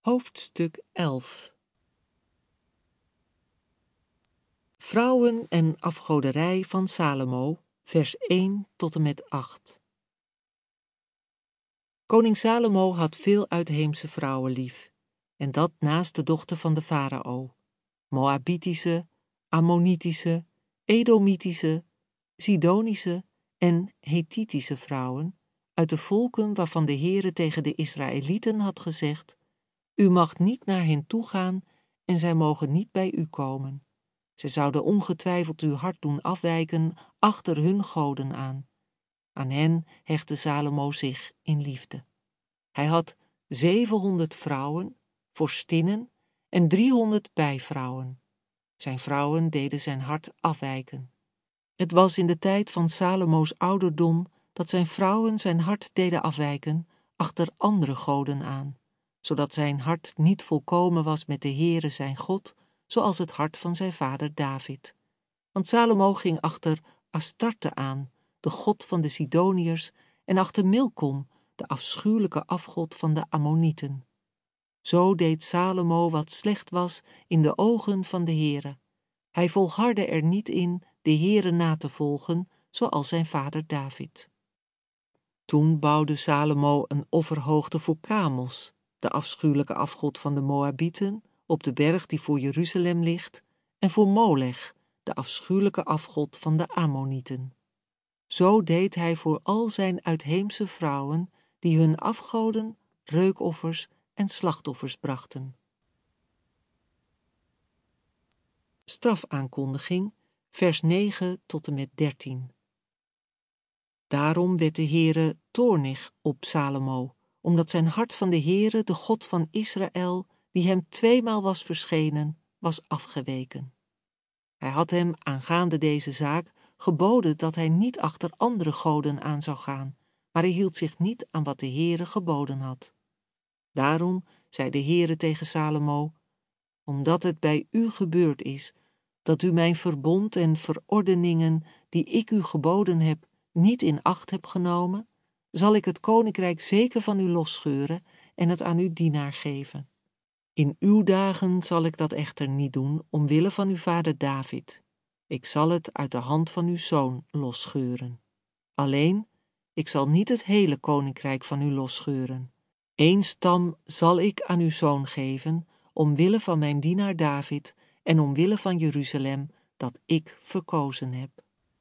Hoofdstuk 11. Vrouwen en afgoderij van Salomo, vers 1 tot en met 8. Koning Salomo had veel uitheemse vrouwen lief, en dat naast de dochter van de farao, Moabitische, Ammonitische, Edomitische, Sidonische en Hethitische vrouwen, uit de volken waarvan de Heere tegen de Israëlieten had gezegd: U mag niet naar hen toegaan en zij mogen niet bij u komen. Zij zouden ongetwijfeld uw hart doen afwijken achter hun goden aan. Aan hen hechtte Salomo zich in liefde. Hij had 700 vrouwen, vorstinnen en 300 bijvrouwen. Zijn vrouwen deden zijn hart afwijken. Het was in de tijd van Salomo's ouderdom dat zijn vrouwen zijn hart deden afwijken achter andere goden aan, zodat zijn hart niet volkomen was met de Heere zijn God, zoals het hart van zijn vader David. Want Salomo ging achter Astarte aan, de god van de Sidoniërs, en achter Milkom, de afschuwelijke afgod van de Ammonieten. Zo deed Salomo wat slecht was in de ogen van de Heere. Hij volhardde er niet in de Heere na te volgen, zoals zijn vader David. Toen bouwde Salomo een offerhoogte voor Kamos, de afschuwelijke afgod van de Moabieten, op de berg die voor Jeruzalem ligt, en voor Molech, de afschuwelijke afgod van de Ammonieten. Zo deed hij voor al zijn uitheemse vrouwen, die hun afgoden, reukoffers en slachtoffers brachten. Strafaankondiging, vers 9 tot en met 13. Daarom werd de Heere toornig op Salomo, omdat zijn hart van de Heere, de God van Israël, die hem 2 maal was verschenen, was afgeweken. Hij had hem aangaande deze zaak geboden dat hij niet achter andere goden aan zou gaan, maar hij hield zich niet aan wat de Heere geboden had. Daarom zei de Heere tegen Salomo: Omdat het bij u gebeurd is, dat u mijn verbond en verordeningen die ik u geboden heb, niet in acht hebt genomen, zal ik het koninkrijk zeker van u losscheuren en het aan uw dienaar geven. In uw dagen zal ik dat echter niet doen, omwille van uw vader David. Ik zal het uit de hand van uw zoon losscheuren. Alleen, ik zal niet het hele koninkrijk van u losscheuren. 1 stam zal ik aan uw zoon geven, omwille van mijn dienaar David en omwille van Jeruzalem, dat ik verkozen heb.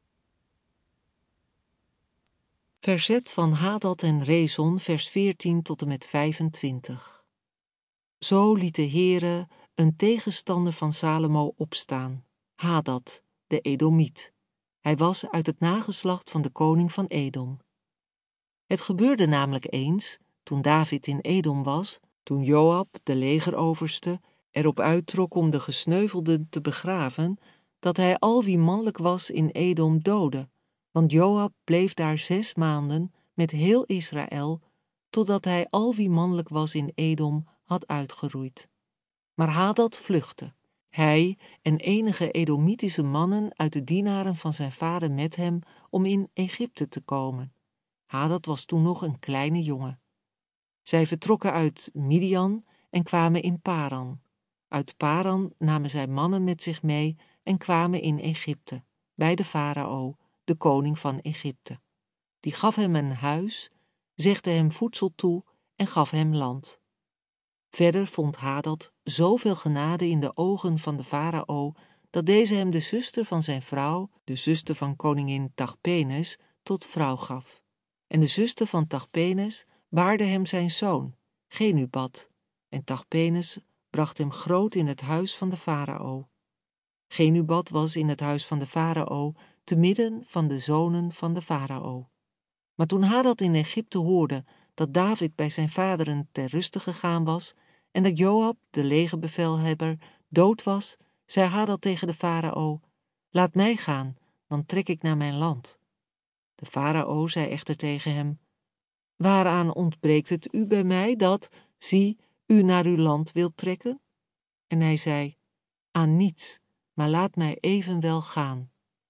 Verzet van Hadad en Rezon, vers 14 tot en met 25. Zo liet de Heere een tegenstander van Salomo opstaan, Hadad, de Edomiet. Hij was uit het nageslacht van de koning van Edom. Het gebeurde namelijk eens, toen David in Edom was, toen Joab, de legeroverste, erop uittrok om de gesneuvelden te begraven, dat hij al wie mannelijk was in Edom doodde, want Joab bleef daar 6 maanden met heel Israël, totdat hij al wie mannelijk was in Edom had uitgeroeid. Maar Hadad vluchtte, hij en enige Edomitische mannen uit de dienaren van zijn vader met hem, om in Egypte te komen. Hadad was toen nog een kleine jongen. Zij vertrokken uit Midian en kwamen in Paran. Uit Paran namen zij mannen met zich mee en kwamen in Egypte, bij de farao, de koning van Egypte. Die gaf hem een huis, zegde hem voedsel toe en gaf hem land. Verder vond Hadad zoveel genade in de ogen van de farao, dat deze hem de zuster van zijn vrouw, de zuster van koningin Tachpenes, tot vrouw gaf. En de zuster van Tachpenes baarde hem zijn zoon, Genubad, en Tachpenes bracht hem groot in het huis van de farao. Genubad was in het huis van de farao, te midden van de zonen van de farao. Maar toen Hadad in Egypte hoorde dat David bij zijn vaderen ter ruste gegaan was en dat Joab, de legerbevelhebber, dood was, zei Hadad tegen de farao: Laat mij gaan, dan trek ik naar mijn land. De farao zei echter tegen hem: Waaraan ontbreekt het u bij mij dat, zie, u naar uw land wilt trekken? En hij zei: Aan niets, maar laat mij evenwel gaan.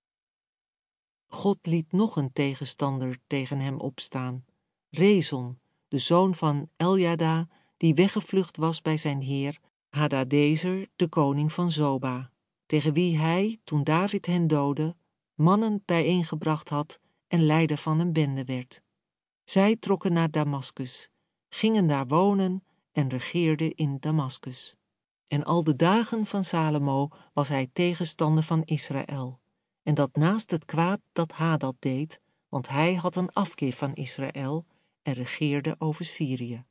God liet nog een tegenstander tegen hem opstaan, Rezon, de zoon van Eljada, die weggevlucht was bij zijn heer Hadadezer, de koning van Zoba, tegen wie hij, toen David hen doodde, mannen bijeengebracht had en leider van een bende werd. Zij trokken naar Damaskus, gingen daar wonen en regeerden in Damaskus. En al de dagen van Salomo was hij tegenstander van Israël, en dat naast het kwaad dat Hadad deed, want hij had een afkeer van Israël en regeerde over Syrië.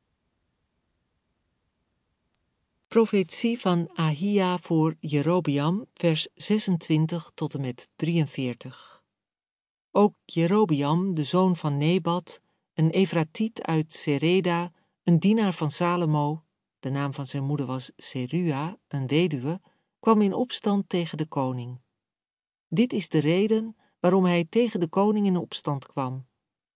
Profetie van Ahia voor Jerobeam, vers 26 tot en met 43. Ook Jerobeam, de zoon van Nebat, een Efratiet uit Sereda, een dienaar van Salomo, de naam van zijn moeder was Serua, een weduwe, kwam in opstand tegen de koning. Dit is de reden waarom hij tegen de koning in opstand kwam.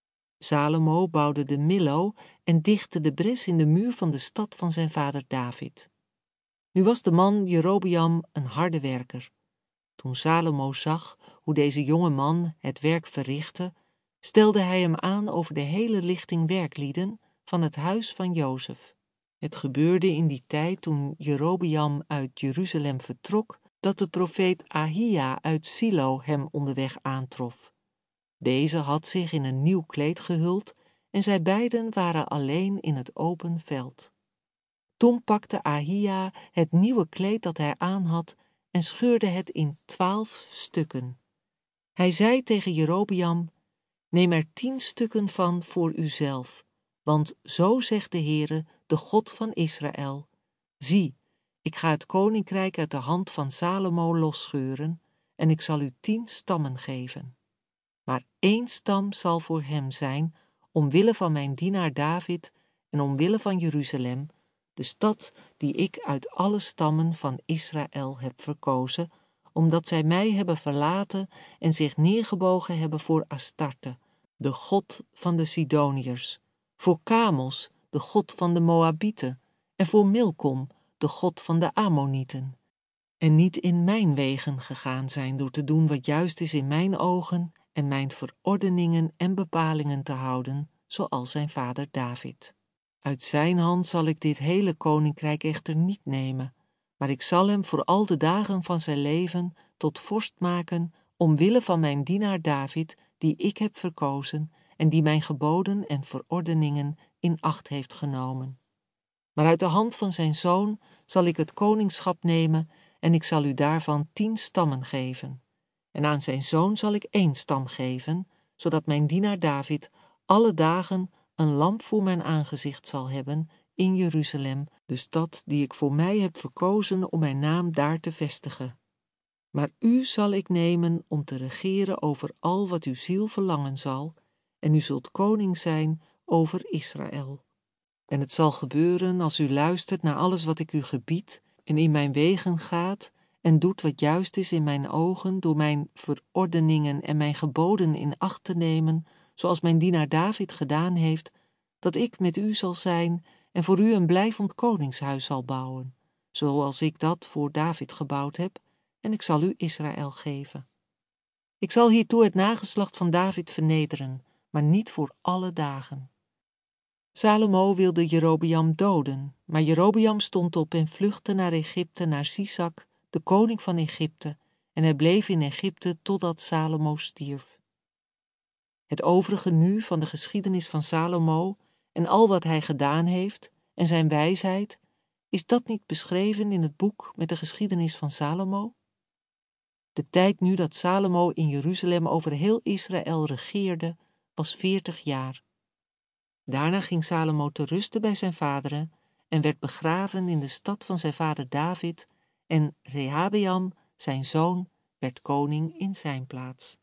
Salomo bouwde de Millo en dichtte de bres in de muur van de stad van zijn vader David. Nu was de man Jerobeam een harde werker. Toen Salomo zag hoe deze jonge man het werk verrichtte, stelde hij hem aan over de hele lichting werklieden van het huis van Jozef. Het gebeurde in die tijd toen Jerobeam uit Jeruzalem vertrok, dat de profeet Ahia uit Silo hem onderweg aantrof. Deze had zich in een nieuw kleed gehuld en zij beiden waren alleen in het open veld. Toen pakte Ahia het nieuwe kleed dat hij aan had en scheurde het in 12 stukken. Hij zei tegen Jerobeam: neem er 10 stukken van voor uzelf, want zo zegt de Heere, de God van Israël: zie, ik ga het koninkrijk uit de hand van Salomo losscheuren en ik zal u 10 stammen geven. Maar 1 stam zal voor hem zijn, omwille van mijn dienaar David en omwille van Jeruzalem, de stad die ik uit alle stammen van Israël heb verkozen, omdat zij mij hebben verlaten en zich neergebogen hebben voor Astarte, de god van de Sidoniërs, voor Kamos, de god van de Moabieten, en voor Milkom, de god van de Ammonieten, en niet in mijn wegen gegaan zijn door te doen wat juist is in mijn ogen en mijn verordeningen en bepalingen te houden, zoals zijn vader David. Uit zijn hand zal ik dit hele koninkrijk echter niet nemen, maar ik zal hem voor al de dagen van zijn leven tot vorst maken, omwille van mijn dienaar David, die ik heb verkozen en die mijn geboden en verordeningen in acht heeft genomen. Maar uit de hand van zijn zoon zal ik het koningschap nemen en ik zal u daarvan 10 stammen geven. En aan zijn zoon zal ik 1 stam geven, zodat mijn dienaar David alle dagen een lamp voor mijn aangezicht zal hebben in Jeruzalem, de stad die ik voor mij heb verkozen om mijn naam daar te vestigen. Maar u zal ik nemen om te regeren over al wat uw ziel verlangen zal, en u zult koning zijn over Israël. En het zal gebeuren als u luistert naar alles wat ik u gebied en in mijn wegen gaat en doet wat juist is in mijn ogen door mijn verordeningen en mijn geboden in acht te nemen, zoals mijn dienaar David gedaan heeft, dat ik met u zal zijn en voor u een blijvend koningshuis zal bouwen, zoals ik dat voor David gebouwd heb, en ik zal u Israël geven. Ik zal hiertoe het nageslacht van David vernederen, maar niet voor alle dagen. Salomo wilde Jerobeam doden, maar Jerobeam stond op en vluchtte naar Egypte, naar Sisak, de koning van Egypte, en hij bleef in Egypte totdat Salomo stierf. Het overige nu van de geschiedenis van Salomo en al wat hij gedaan heeft en zijn wijsheid, is dat niet beschreven in het boek met de geschiedenis van Salomo? De tijd nu dat Salomo in Jeruzalem over heel Israël regeerde, was 40 jaar. Daarna ging Salomo te rusten bij zijn vaderen en werd begraven in de stad van zijn vader David, en Rehabeam, zijn zoon, werd koning in zijn plaats.